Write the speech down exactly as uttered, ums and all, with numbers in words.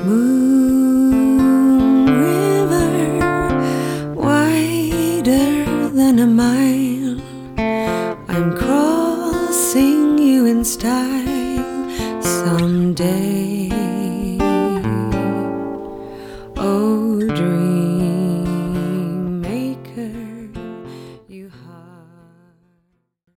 Moon River, wider than a mile, I'm crossing you in style someday.